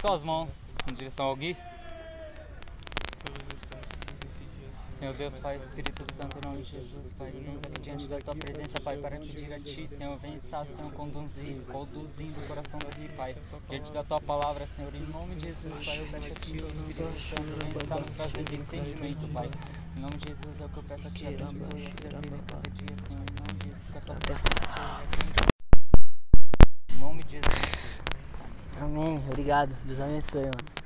suas mãos em direção ao Gui. Senhor Deus, Pai, Espírito Santo, em nome de Jesus, Pai, estamos aqui diante da Tua presença, Pai, para pedir a Ti, Senhor, vem estar, Senhor, conduzindo o coração desse Pai, diante da Tua palavra, Senhor, em nome de Jesus, Pai, eu peço a Ti, Espírito Santo, vem estar nos trazendo entendimento, Pai, em nome de Jesus, é o que eu peço a Ti, abençoe a vida dele cada dia, Senhor, em nome de Jesus, que a Tua presença em nome de Jesus. Amém, obrigado, Deus abençoe, mano.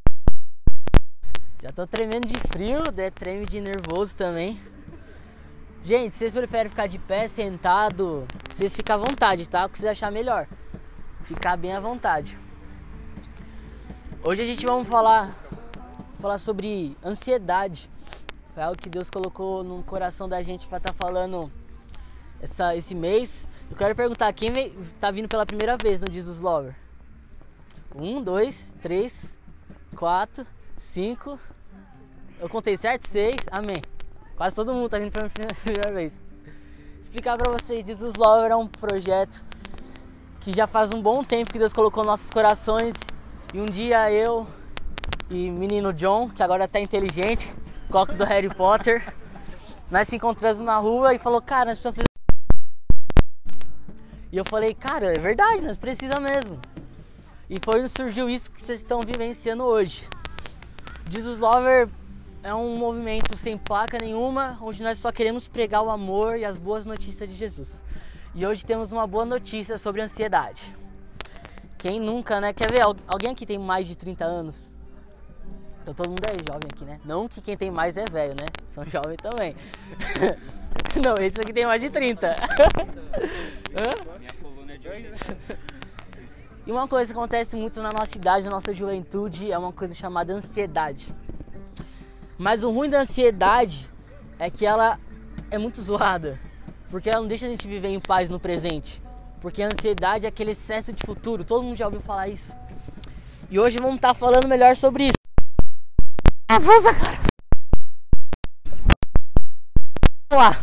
Já tô tremendo de frio, treme de nervoso também. Gente, vocês preferem ficar de pé, sentado? Vocês ficam à vontade, tá? O que vocês acharem melhor. Ficar bem à vontade. Hoje a gente vai falar sobre ansiedade. Foi algo que Deus colocou no coração da gente pra estar falando esse mês. Eu quero perguntar, quem tá vindo pela primeira vez no Jesus Lover? 1, 2, 3, 4... 5, eu contei certo? 6, amém. Quase todo mundo tá vindo pela primeira vez. Explicar pra vocês, Jesus Lover é um projeto que já faz um bom tempo que Deus colocou nos nossos corações. E um dia eu e menino John, que agora tá inteligente, Cox do Harry Potter, nós se encontramos na rua e falou, cara, nós precisamos fazer. E eu falei, cara, é verdade, nós precisamos mesmo. E foi onde surgiu isso que vocês estão vivenciando hoje. Jesus Lover é um movimento sem placa nenhuma, onde nós só queremos pregar o amor e as boas notícias de Jesus. E hoje temos uma boa notícia sobre ansiedade. Quem nunca, né? Quer ver? Alguém aqui tem mais de 30 anos? Então todo mundo é jovem aqui, né? Não que quem tem mais é velho, né? São jovens também. Não, esse aqui tem mais de 30. Minha coluna é de hoje. E uma coisa que acontece muito na nossa idade, na nossa juventude, é uma coisa chamada ansiedade. Mas o ruim da ansiedade é que ela é muito zoada, porque ela não deixa a gente viver em paz no presente. Porque a ansiedade é aquele excesso de futuro, todo mundo já ouviu falar isso. E hoje vamos estar falando melhor sobre isso. Avança, cara! Vamos lá.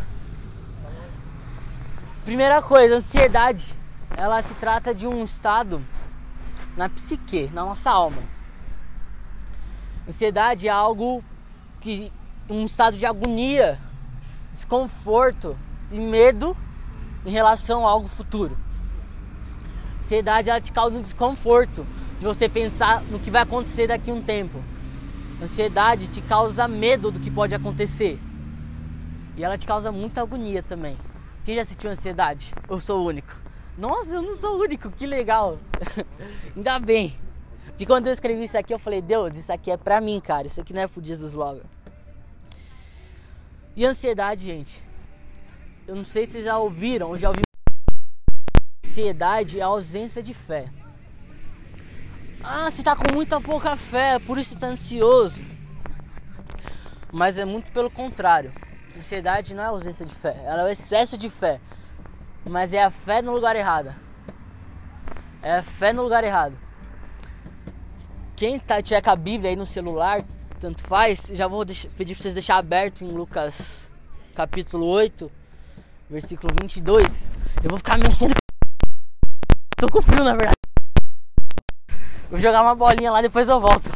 Primeira coisa, ansiedade. Ela se trata de um estado na psique, na nossa alma. Ansiedade é algo um estado de agonia, desconforto e medo em relação a algo futuro. Ansiedade, ela te causa um desconforto de você pensar no que vai acontecer daqui a um tempo. Ansiedade te causa medo do que pode acontecer. E ela te causa muita agonia também. Quem já sentiu ansiedade? Eu sou o único. Nossa, eu não sou o único, que legal. Ainda bem. Porque quando eu escrevi isso aqui, eu falei, Deus, isso aqui é pra mim, cara. Isso aqui não é pro Jesus Lover. E ansiedade, gente. Eu não sei se vocês já ouviram ou já ouviram. Ansiedade é a ausência de fé. Ah, você tá com muita pouca fé, por isso você tá ansioso. Mas é muito pelo contrário. Ansiedade não é a ausência de fé, ela é o excesso de fé. Mas é a fé no lugar errado. É a fé no lugar errado. Quem tiver com a Bíblia aí no celular, tanto faz, já vou pedir pra vocês deixar aberto em Lucas capítulo 8, versículo 22. Eu vou ficar mexendo. Tô com frio, na verdade. Vou jogar uma bolinha lá, depois eu volto.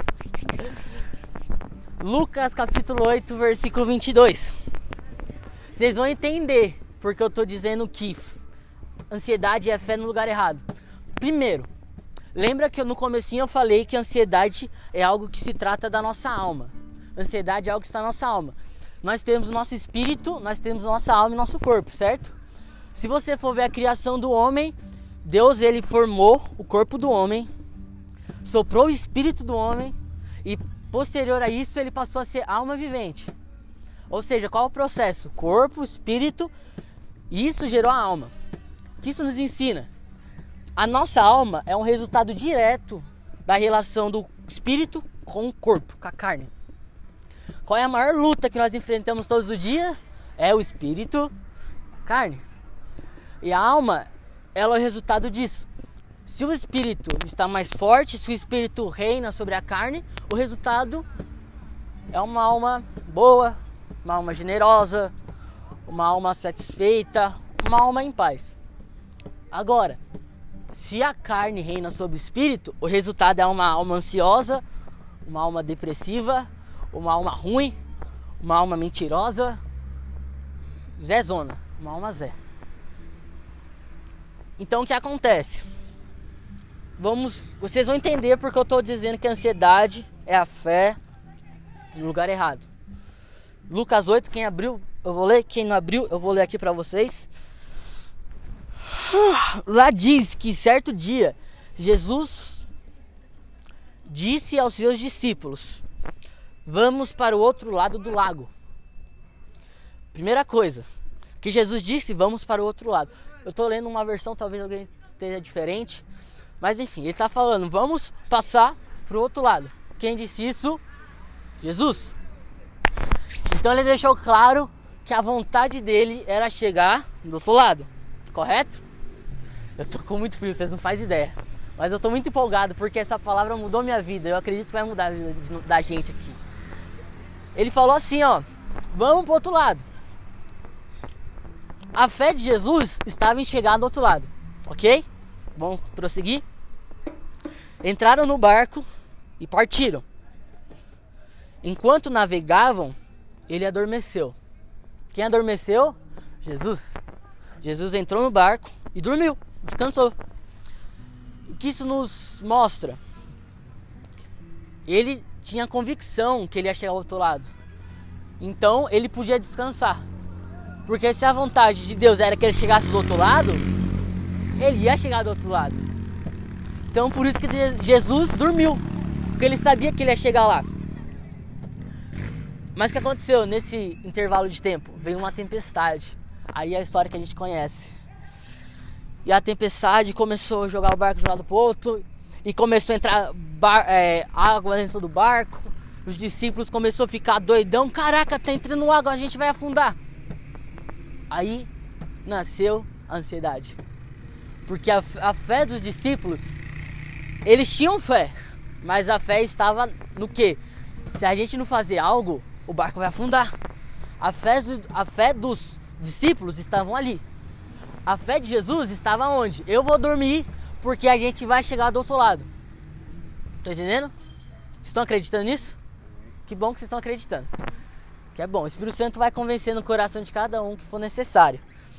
Lucas capítulo 8, versículo 22. Vocês vão entender porque eu tô dizendo que ansiedade é fé no lugar errado. Primeiro, lembra que no comecinho eu falei que ansiedade é algo que se trata da nossa alma. Ansiedade é algo que está na nossa alma. Nós temos o nosso espírito, nós temos a nossa alma e nosso corpo, certo? Se você for ver a criação do homem, Deus, ele formou o corpo do homem, soprou o espírito do homem e posterior a isso ele passou a ser alma vivente. Ou seja, qual é o processo? Corpo, espírito, e isso gerou a alma. O que isso nos ensina? A nossa alma é um resultado direto da relação do espírito com o corpo, com a carne. Qual é a maior luta que nós enfrentamos todos os dias? É o espírito, carne. E a alma, ela é o resultado disso. Se o espírito está mais forte, se o espírito reina sobre a carne, o resultado é uma alma boa, uma alma generosa, uma alma satisfeita, uma alma em paz. Agora, se a carne reina sobre o espírito, o resultado é uma alma ansiosa, uma alma depressiva, uma alma ruim, uma alma mentirosa, Zezona, uma alma Zé. Então o que acontece? Vocês vão entender porque eu estou dizendo que a ansiedade é a fé no lugar errado. Lucas 8, quem abriu, eu vou ler. Quem não abriu, eu vou ler aqui para vocês. Lá diz que certo dia Jesus disse aos seus discípulos: vamos para o outro lado do lago. Primeira coisa que Jesus disse, vamos para o outro lado. Eu estou lendo uma versão, talvez alguém esteja diferente, mas enfim, ele está falando, vamos passar para o outro lado. Quem disse isso? Jesus. Então ele deixou claro que a vontade dele era chegar do outro lado, correto? Eu tô com muito frio, vocês não fazem ideia, mas eu tô muito empolgado porque essa palavra mudou minha vida. Eu acredito que vai mudar a vida da gente aqui. Ele falou assim, ó, vamos pro outro lado. A fé de Jesus estava em chegar do outro lado, ok? Vamos prosseguir? Entraram no barco e partiram. Enquanto navegavam, ele adormeceu. Quem adormeceu? Jesus. Jesus entrou no barco e dormiu, descansou. O que isso nos mostra? Ele tinha convicção que ele ia chegar ao outro lado. Então ele podia descansar. Porque se a vontade de Deus era que ele chegasse do outro lado, ele ia chegar do outro lado. Então por isso que Jesus dormiu, porque ele sabia que ele ia chegar lá. Mas o que aconteceu nesse intervalo de tempo? Veio uma tempestade. Aí é a história que a gente conhece. E a tempestade começou a jogar o barco de um lado para o outro. E começou a entrar água dentro do barco. Os discípulos começaram a ficar doidão. Caraca, tá entrando água, a gente vai afundar. Aí nasceu a ansiedade. Porque a fé dos discípulos, eles tinham fé. Mas a fé estava no quê? Se a gente não fazer algo, o barco vai afundar. A fé dos discípulos estavam ali. A fé de Jesus estava onde? Eu vou dormir porque a gente vai chegar do outro lado. Tá entendendo? Vocês estão acreditando nisso? Que bom que vocês estão acreditando. Que é bom. O Espírito Santo vai convencer no coração de cada um que for necessário.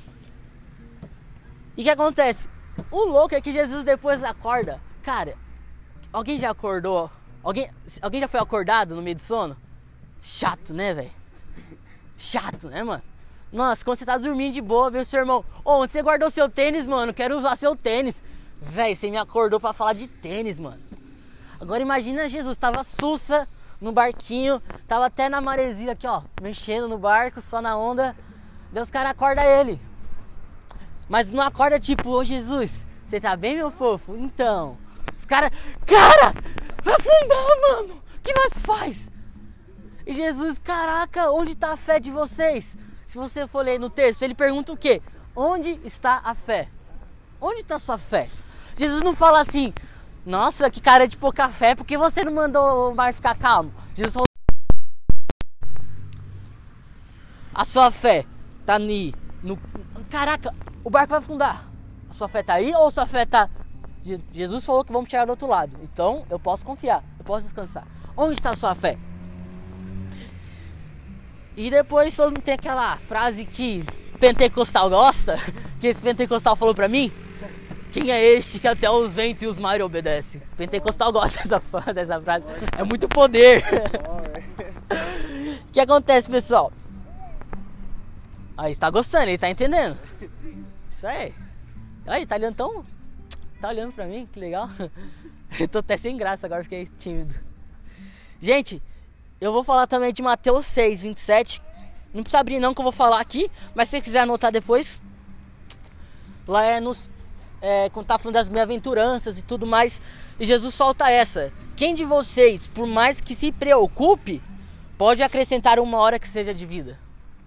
E o que acontece? O louco é que Jesus depois acorda. Cara, alguém já acordou? Alguém já foi acordado no meio do sono? Chato, né, velho? Chato, né, mano? Nossa, quando você tá dormindo de boa, vê o seu irmão: ô, onde você guardou seu tênis, mano? Quero usar seu tênis. Véi, você me acordou pra falar de tênis, mano. Agora imagina Jesus, tava sussa no barquinho, tava até na maresia aqui, ó, mexendo no barco, só na onda. Deus, cara, acorda ele. Mas não acorda tipo: ô Jesus, você tá bem, meu fofo? Então, os cara, vai afundar, mano. O que nós faz? E Jesus, caraca, onde tá a fé de vocês? Se você for ler no texto, ele pergunta o quê? Onde está a fé? Onde está a sua fé? Jesus não fala assim: nossa, que cara de pouca fé, por que você não mandou o mar ficar calmo? Jesus falou: a sua fé tá no... Caraca, o barco vai afundar. A sua fé tá aí ou a sua fé tá... Jesus falou que vamos chegar do outro lado. Então eu posso confiar, eu posso descansar. Onde está a sua fé? E depois todo mundo tem aquela frase que pentecostal gosta, que esse pentecostal falou pra mim: quem é este que até os ventos e os mares obedece? Pentecostal gosta dessa frase. É muito poder. O que acontece, pessoal? Aí, está gostando, ele tá entendendo. Isso aí. Aí, tá olhando tão... Tá olhando pra mim, que legal. Eu tô até sem graça agora, fiquei tímido. Gente, eu vou falar também de Mateus 6, 27. Não precisa abrir não que eu vou falar aqui, mas se você quiser anotar depois. Lá quando tá falando das bem-aventuranças e tudo mais. E Jesus solta essa: quem de vocês, por mais que se preocupe, pode acrescentar uma hora que seja de vida?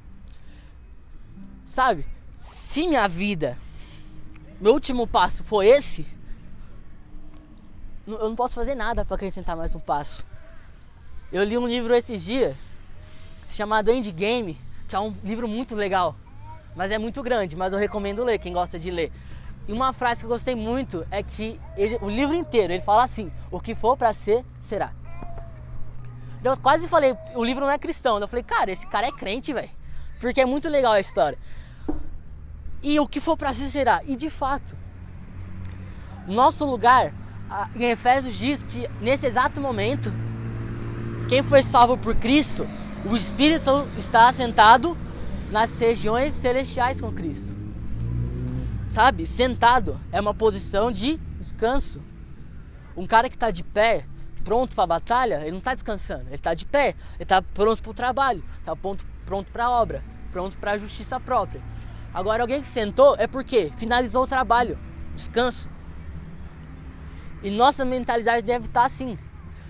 Sabe? Se minha vida, meu último passo foi esse, eu não posso fazer nada para acrescentar mais um passo. Eu li um livro esses dias chamado Endgame, que é um livro muito legal, mas é muito grande, mas eu recomendo ler, quem gosta de ler. E uma frase que eu gostei muito é que o livro inteiro, ele fala assim: o que for pra ser, será. Eu quase falei, o livro não é cristão. Eu falei, cara, esse cara é crente, velho. Porque é muito legal a história. E o que for pra ser, será. E de fato, nosso lugar, em Efésios diz que nesse exato momento, quem foi salvo por Cristo, o Espírito está assentado nas regiões celestiais com Cristo. Sabe? Sentado é uma posição de descanso. Um cara que está de pé, pronto para a batalha, ele não está descansando. Ele está de pé, ele está pronto para o trabalho, está pronto para a obra, pronto para a justiça própria. Agora, alguém que sentou é porque finalizou o trabalho, descanso. E nossa mentalidade deve estar assim.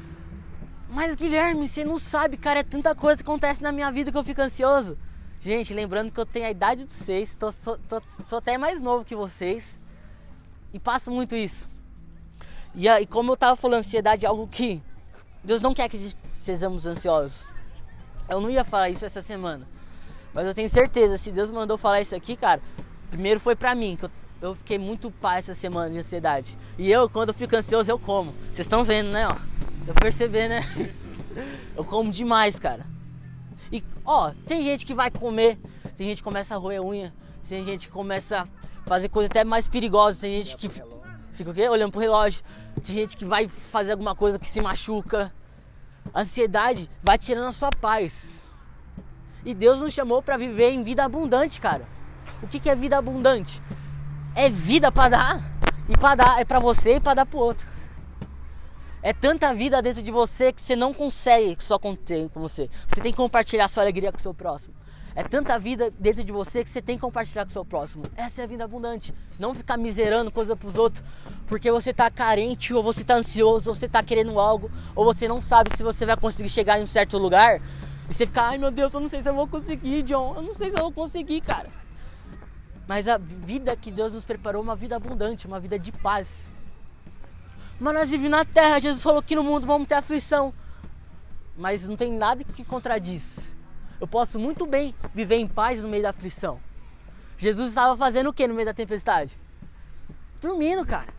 Mas Guilherme, você não sabe, cara, é tanta coisa que acontece na minha vida que eu fico ansioso. Gente, lembrando que eu tenho a idade de vocês, sou até mais novo que vocês e passo muito isso. E como eu tava falando, ansiedade é algo que Deus não quer que sejamos ansiosos. Eu não ia falar isso essa semana, mas eu tenho certeza, se Deus mandou falar isso aqui, cara, primeiro foi pra mim, que eu fiquei muito pá essa semana de ansiedade. E quando eu fico ansioso, eu como. Vocês estão vendo, né, ó? Eu percebi, né? Eu como demais, cara. E, tem gente que vai comer, tem gente que começa a roer a unha, tem gente que começa a fazer coisas até mais perigosas, tem gente que fica o quê? Olhando pro relógio, tem gente que vai fazer alguma coisa que se machuca. A ansiedade vai tirando a sua paz. E Deus nos chamou para viver em vida abundante, cara. O que é vida abundante? É vida para dar, e para dar é para você e para dar pro outro. É tanta vida dentro de você que você não consegue só conter com você. Você tem que compartilhar sua alegria com o seu próximo. É tanta vida dentro de você que você tem que compartilhar com o seu próximo. Essa é a vida abundante. Não ficar miserando coisa pros outros porque você tá carente, ou você tá ansioso, ou você tá querendo algo, ou você não sabe se você vai conseguir chegar em um certo lugar. E você fica, ai meu Deus, eu não sei se eu vou conseguir, John. Eu não sei se eu vou conseguir, cara. Mas a vida que Deus nos preparou é uma vida abundante, uma vida de paz. Mas nós vivemos na terra, Jesus falou que no mundo vamos ter aflição. Mas não tem nada que contradiz. Eu posso muito bem viver em paz no meio da aflição. Jesus estava fazendo o que no meio da tempestade? Dormindo, cara.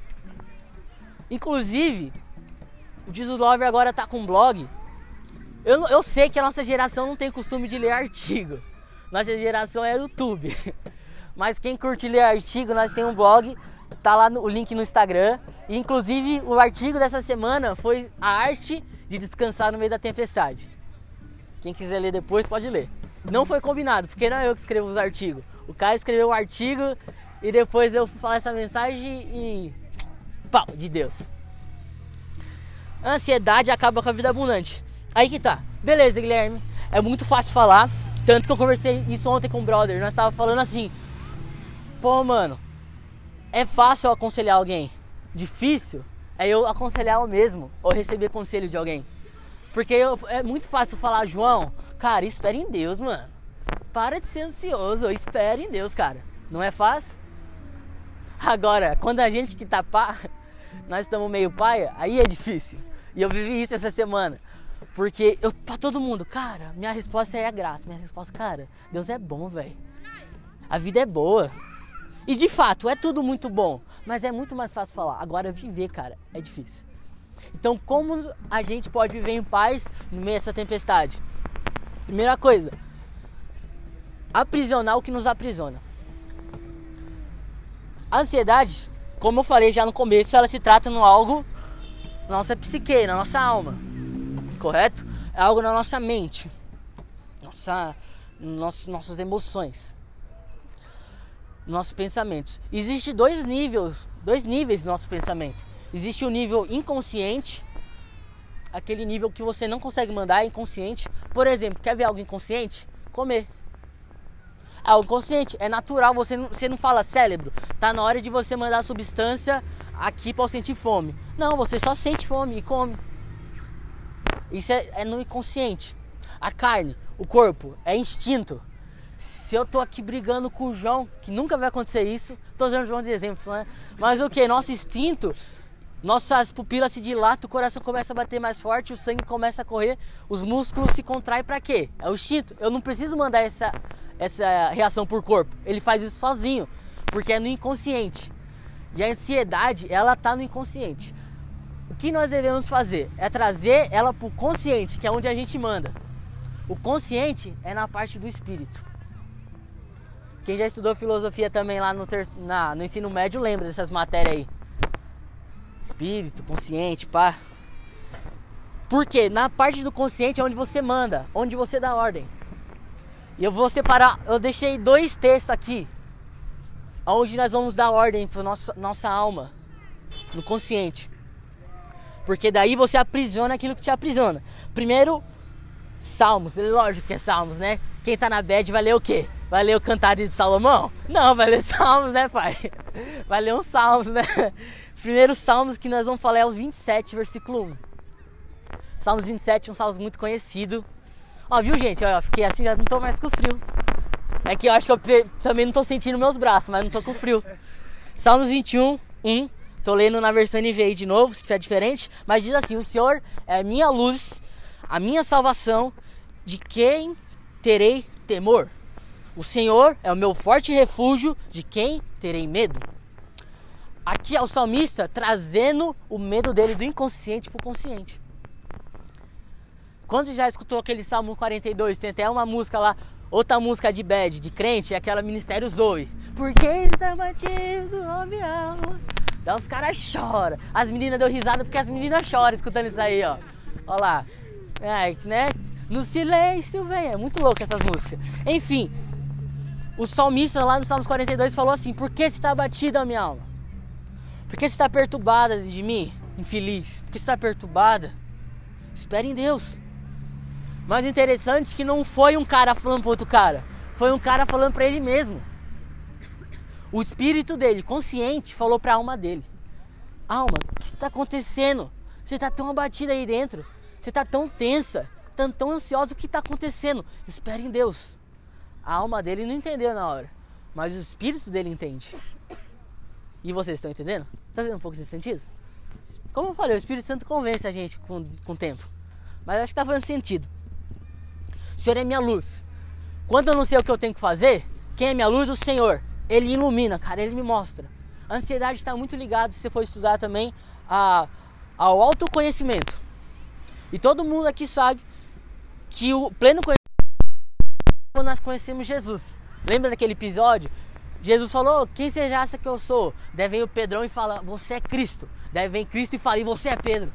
Inclusive, o Jesus Lover agora tá com um blog. Eu sei que a nossa geração não tem costume de ler artigo. Nossa geração é YouTube. Mas quem curte ler artigo, nós temos um blog. Tá lá o link no Instagram. E, inclusive, o artigo dessa semana foi a arte de descansar no meio da tempestade. Quem quiser ler depois pode ler. Não foi combinado, porque não é eu que escrevo os artigos. O cara escreveu o artigo e depois eu falo essa mensagem e... pau, de Deus. A ansiedade acaba com a vida abundante. Aí que tá. Beleza, Guilherme. É muito fácil falar. Tanto que eu conversei isso ontem com o brother. Nós tava falando assim... Pô, mano... É fácil eu aconselhar alguém. Difícil é eu aconselhar eu mesmo ou receber conselho de alguém. Porque é muito fácil falar, João, cara, espere em Deus, mano. Para de ser ansioso, espere em Deus, cara. Não é fácil? Agora, quando a gente que tá pá, nós estamos meio paia, aí é difícil. E eu vivi isso essa semana. Porque pra todo mundo, cara, minha resposta é a graça. Minha resposta, cara, Deus é bom, velho. A vida é boa. E de fato, é tudo muito bom, mas é muito mais fácil falar. Agora viver, cara, é difícil. Então como a gente pode viver em paz no meio dessa tempestade? Primeira coisa, aprisionar o que nos aprisiona. A ansiedade, como eu falei já no começo, ela se trata de algo na nossa psique, na nossa alma. Correto? É algo na nossa mente, nossas emoções. Nossos pensamentos. Existem dois níveis do nosso pensamento. Existe o nível inconsciente, aquele nível que você não consegue mandar, é inconsciente. Por exemplo, quer ver algo inconsciente? Comer. É algo consciente, é natural, você não fala cérebro, tá na hora de você mandar a substância aqui para eu sentir fome. Não, você só sente fome e come. Isso é no inconsciente. A carne, o corpo, é instinto. Se eu tô aqui brigando com o João, que nunca vai acontecer isso, tô usando o João de exemplo, né? Mas o que? Nosso instinto, nossas pupilas se dilatam, o coração começa a bater mais forte, o sangue começa a correr, os músculos se contraem pra quê? É o instinto. Eu não preciso mandar essa reação por corpo, ele faz isso sozinho, porque é no inconsciente. E a ansiedade, ela tá no inconsciente. O que nós devemos fazer é trazer ela pro consciente, que é onde a gente manda. O consciente é na parte do espírito. Quem já estudou filosofia também lá no ensino médio lembra dessas matérias aí. Espírito, consciente, pá. Porque na parte do consciente é onde você manda, onde você dá ordem. E eu vou separar, eu deixei 2 textos aqui, onde nós vamos dar ordem para nossa alma, no consciente. Porque daí você aprisiona aquilo que te aprisiona. Primeiro, Salmos, lógico que é Salmos, né? Quem tá na bad vai ler o quê? Vai ler o Cantares de Salomão? Não, vai ler Salmos, né, pai? Vai ler uns Salmos, né? Primeiro Salmos que nós vamos falar é o 27, versículo 1. Salmos 27, um salmo muito conhecido. Ó, viu, gente? Ó, fiquei assim, já não tô mais com frio. É que eu acho que eu também não tô sentindo meus braços, mas não tô com frio. Salmos 21, 1. Tô lendo na versão NVI de novo, se tiver diferente. Mas diz assim: o Senhor é a minha luz, a minha salvação, de quem terei temor? O Senhor é o meu forte refúgio, de quem terei medo? Aqui é o salmista trazendo o medo dele do inconsciente pro consciente. Quando já escutou aquele Salmo 42, tem até uma música lá, outra música de bad, de crente, é aquela Ministério Zoe. Porque ele está batido, ó minha alma. Daí os caras choram. As meninas deu risada porque as meninas choram escutando isso aí, ó. Ó lá. É, né? No silêncio vem. É muito louco essas músicas. Enfim, o salmista lá no Salmos 42 falou assim: por que você está batida, minha alma? Por que você está perturbada de mim, infeliz? Por que você está perturbada? Espere em Deus. Mas o interessante é que não foi um cara falando para outro cara. Foi um cara falando para ele mesmo. O espírito dele, consciente, falou para a alma dele: alma, o que está acontecendo? Você está tão abatida aí dentro. Você está tão tensa, tão ansiosa. O que está acontecendo? Espere em Deus. A alma dele não entendeu na hora, mas o espírito dele entende. E vocês estão entendendo? Está vendo um pouco desse sentido? Como eu falei, o Espírito Santo convence a gente com o tempo. Mas acho que está fazendo sentido. O Senhor é minha luz. Quando eu não sei o que eu tenho que fazer, quem é minha luz? O Senhor. Ele ilumina, cara, Ele me mostra. A ansiedade está muito ligada, se você for estudar também, ao autoconhecimento. E todo mundo aqui sabe que o pleno conhecimento é quando nós conhecemos Jesus. Lembra daquele episódio? Jesus falou: quem você acha que eu sou? Daí vem o Pedrão e fala: você é Cristo. Daí vem Cristo e fala: e você é Pedro.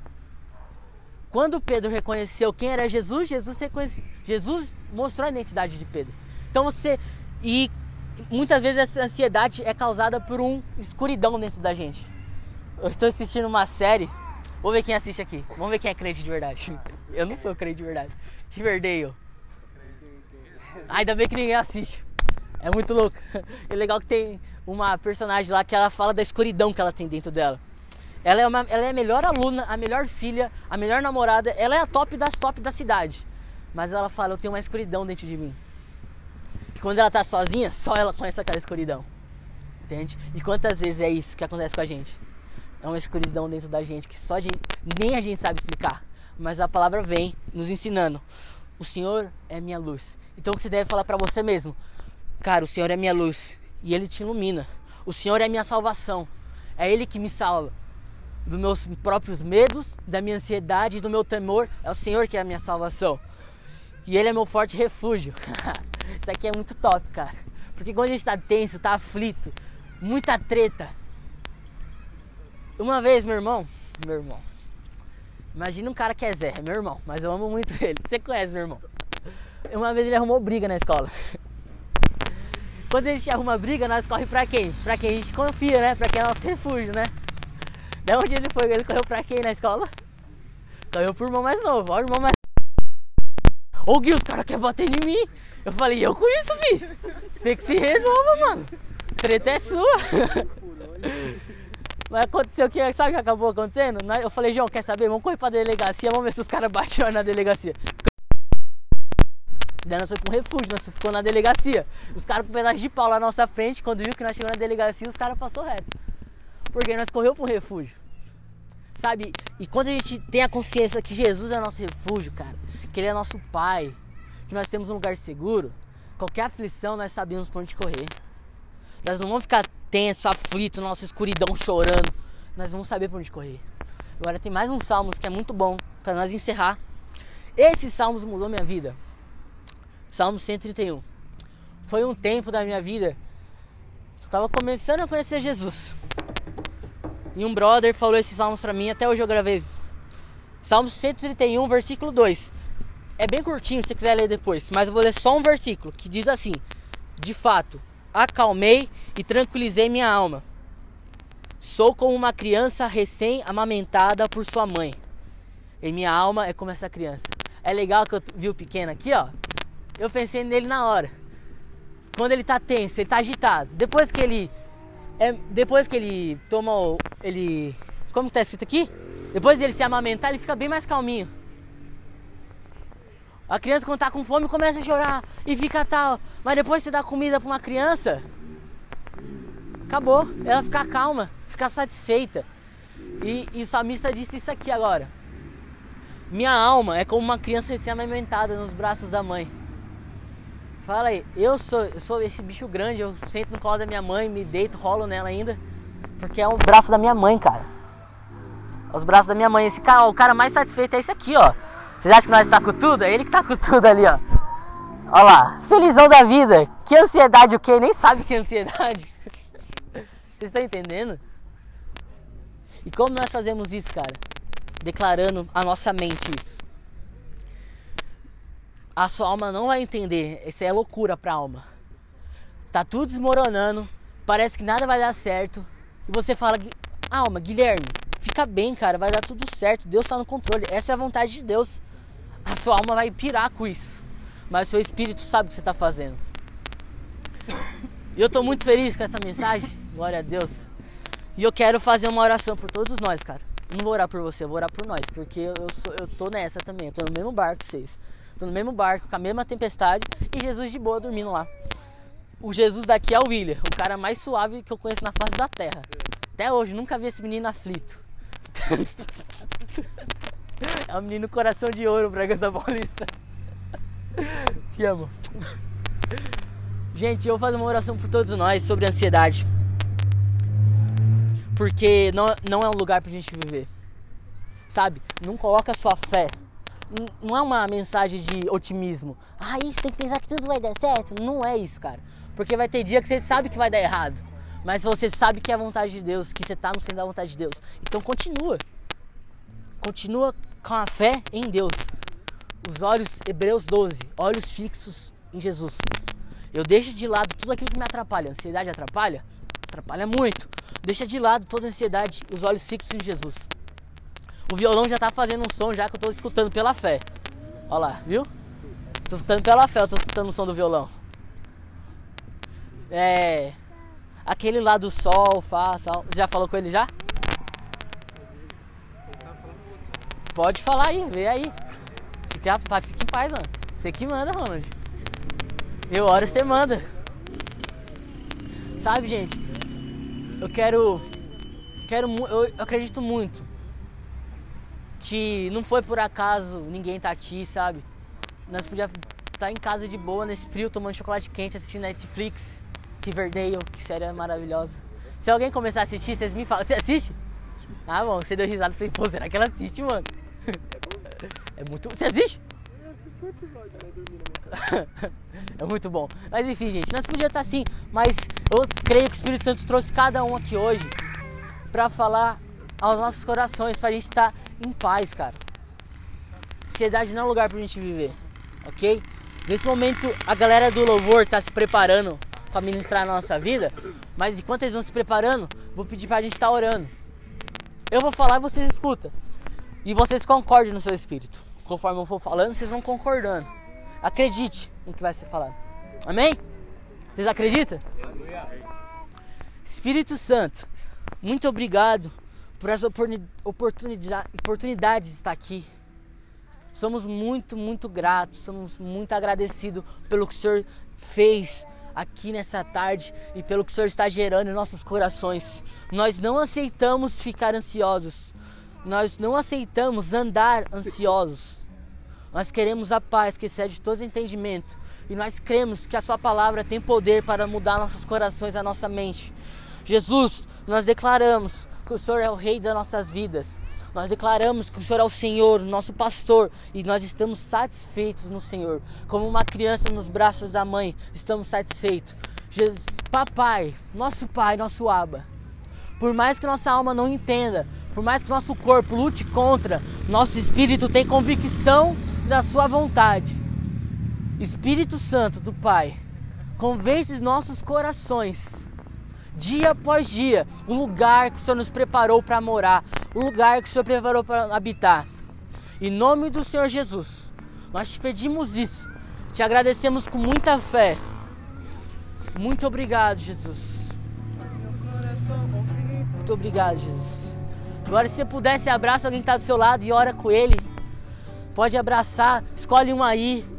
Quando Pedro reconheceu quem era Jesus, Jesus mostrou a identidade de Pedro. Então e muitas vezes essa ansiedade é causada por uma escuridão dentro da gente. Eu estou assistindo uma série, vou ver quem assiste aqui, vamos ver quem é crente de verdade. Eu não sou crente de verdade. Riverdale. Ainda bem que ninguém assiste. É muito louco. É legal que tem uma personagem lá que ela fala da escuridão que ela tem dentro dela. Ela é a melhor aluna, a melhor filha, a melhor namorada. Ela é a top das top da cidade. Mas ela fala: eu tenho uma escuridão dentro de mim. E quando ela tá sozinha, só ela conhece aquela escuridão. Entende? E quantas vezes é isso que acontece com a gente? É uma escuridão dentro da gente que nem a gente sabe explicar. Mas a palavra vem nos ensinando: o Senhor é minha luz. Então o que você deve falar pra você mesmo? Cara, o Senhor é minha luz e Ele te ilumina. O Senhor é minha salvação. É Ele que me salva dos meus próprios medos, da minha ansiedade e do meu temor. É o Senhor que é a minha salvação. E Ele é meu forte refúgio. Isso aqui é muito top, cara. Porque quando a gente tá tenso, tá aflito, muita treta. Uma vez, meu irmão, imagina um cara que é Zé, é meu irmão, mas eu amo muito ele. Você conhece meu irmão? Uma vez ele arrumou briga na escola. Quando a gente arruma briga, nós corre pra quem? Pra quem a gente confia, né? Pra quem é nosso refúgio, né? Da onde ele foi? Ele correu pra quem na escola? Correu pro irmão mais novo, ó, o irmão mais... Ô Gui, os caras querem bater em mim. Eu falei: eu com isso, filho. Você que se resolva, mano. Treta é sua. Mas aconteceu o que? Sabe o que acabou acontecendo? Eu falei: João, quer saber? Vamos correr pra delegacia, vamos ver se os caras batem nós na delegacia. Daí nós fomos pro refúgio, nós ficamos na delegacia. Os caras com um pedaço de pau lá na nossa frente, quando viu que nós chegamos na delegacia, os caras passaram reto. Porque nós correu pro refúgio. Sabe? E quando a gente tem a consciência que Jesus é nosso refúgio, cara, que Ele é nosso Pai, que nós temos um lugar seguro, qualquer aflição nós sabemos pra onde correr. Nós não vamos ficar tenso, aflito, na nossa escuridão, chorando, nós vamos saber por onde correr. Agora tem mais um Salmos que é muito bom para nós encerrar. Esse Salmos mudou minha vida. Salmo 131. Foi um tempo da minha vida que eu estava começando a conhecer Jesus. E um brother falou esses salmos pra mim, até hoje eu gravei. Salmo 131, versículo 2. É bem curtinho, se você quiser ler depois, mas eu vou ler só um versículo que diz assim: de fato, acalmei e tranquilizei minha alma. Sou como uma criança recém-amamentada por sua mãe. E minha alma é como essa criança. É legal que eu vi o pequeno aqui, ó. Eu pensei nele na hora. Quando ele tá tenso, ele tá agitado. Depois que ele toma como tá escrito aqui? Depois dele se amamentar, ele fica bem mais calminho. A criança, quando tá com fome, começa a chorar e fica tal. Mas depois você dá comida pra uma criança, acabou. Ela fica calma, fica satisfeita. E o salmista disse isso aqui agora: minha alma é como uma criança recém-amamentada nos braços da mãe. Fala aí, eu sou esse bicho grande, eu sento no colo da minha mãe, me deito, rolo nela ainda, porque é o braço da minha mãe, cara. Os braços da minha mãe. Esse cara, o cara mais satisfeito é esse aqui, ó. Vocês acham que nós tá com tudo? É ele que tá com tudo ali, ó. Olha lá, felizão da vida. Que ansiedade o quê? Nem sabe que é ansiedade. Vocês estão entendendo? E como nós fazemos isso, cara? Declarando a nossa mente isso. A sua alma não vai entender. Isso é loucura pra alma. Tá tudo desmoronando. Parece que nada vai dar certo. E você fala: alma, Guilherme, fica bem, cara, vai dar tudo certo. Deus tá no controle. Essa é a vontade de Deus. A sua alma vai pirar com isso. Mas o seu espírito sabe o que você tá fazendo. E eu tô muito feliz com essa mensagem. Glória a Deus. E eu quero fazer uma oração por todos nós, cara. Eu não vou orar por você, eu vou orar por nós. Porque eu tô nessa também. Eu tô no mesmo barco que vocês. Tô no mesmo barco, com a mesma tempestade, e Jesus de boa dormindo lá. O Jesus daqui é o William, o cara mais suave que eu conheço na face da terra. Até hoje, nunca vi esse menino aflito. É um menino coração de ouro, Bragança Paulista. Te amo. Gente, eu vou fazer uma oração por todos nós sobre ansiedade. Porque não é um lugar pra gente viver. Sabe? Não coloca a sua fé. Não é uma mensagem de otimismo. Isso tem que pensar que tudo vai dar certo. Não é isso, cara. Porque vai ter dia que você sabe que vai dar errado. Mas você sabe que é a vontade de Deus, que você tá no centro da vontade de Deus. Então continua. Continua com a fé em Deus. Os olhos, Hebreus 12, olhos fixos em Jesus. Eu deixo de lado tudo aquilo que me atrapalha. A ansiedade atrapalha? Atrapalha muito. Deixa de lado toda a ansiedade, os olhos fixos em Jesus. O violão já tá fazendo um som já que eu tô escutando pela fé. Olha lá, viu? Tô escutando pela fé, eu tô escutando o som do violão. Aquele lá do sol, fá, tal. Você já falou com ele já? Pode falar aí, vê aí. Fica em paz, mano. Você que manda, Ronald. Eu oro, você manda. Sabe, gente? Eu acredito muito que não foi por acaso ninguém tá aqui, sabe? Nós podíamos estar em casa de boa, nesse frio, tomando chocolate quente, assistindo Netflix, Riverdale, que série maravilhosa. Se alguém começar a assistir, vocês me falam: você assiste? Ah, bom, você deu risada, eu falei: pô, será que ela assiste, mano? É muito... Você assiste? É muito bom. Mas enfim, gente, nós podíamos estar assim, mas eu creio que o Espírito Santo trouxe cada um aqui hoje pra falar aos nossos corações, pra gente estar em paz, cara. Ansiedade não é um lugar pra gente viver, ok? Nesse momento a galera do louvor tá se preparando pra ministrar a nossa vida, mas enquanto eles vão se preparando, vou pedir pra gente estar orando. Eu vou falar e vocês escutam. E vocês concordem no seu espírito. Conforme eu for falando, vocês vão concordando. Acredite no que vai ser falado. Amém? Vocês acreditam? Espírito Santo, muito obrigado por essa oportunidade de estar aqui. Somos muito, muito gratos, somos muito agradecidos pelo que o Senhor fez aqui nessa tarde e pelo que o Senhor está gerando em nossos corações. Nós não aceitamos ficar ansiosos, nós não aceitamos andar ansiosos. Nós queremos a paz que excede todo entendimento e nós cremos que a sua palavra tem poder para mudar nossos corações, a nossa mente. Jesus, nós declaramos que o Senhor é o Rei das nossas vidas. Nós declaramos que o Senhor é o Senhor, nosso pastor, e nós estamos satisfeitos no Senhor. Como uma criança nos braços da mãe, estamos satisfeitos. Jesus, Papai, nosso Abba, por mais que nossa alma não entenda, por mais que nosso corpo lute contra, nosso espírito tem convicção da sua vontade. Espírito Santo do Pai, convence nossos corações, dia após dia, o lugar que o Senhor nos preparou para morar, o lugar que o Senhor preparou para habitar. Em nome do Senhor Jesus, nós te pedimos isso, te agradecemos com muita fé. Muito obrigado, Jesus. Muito obrigado, Jesus. Agora, se você pudesse, abraça alguém que está do seu lado e ora com ele. Pode abraçar, escolhe um aí.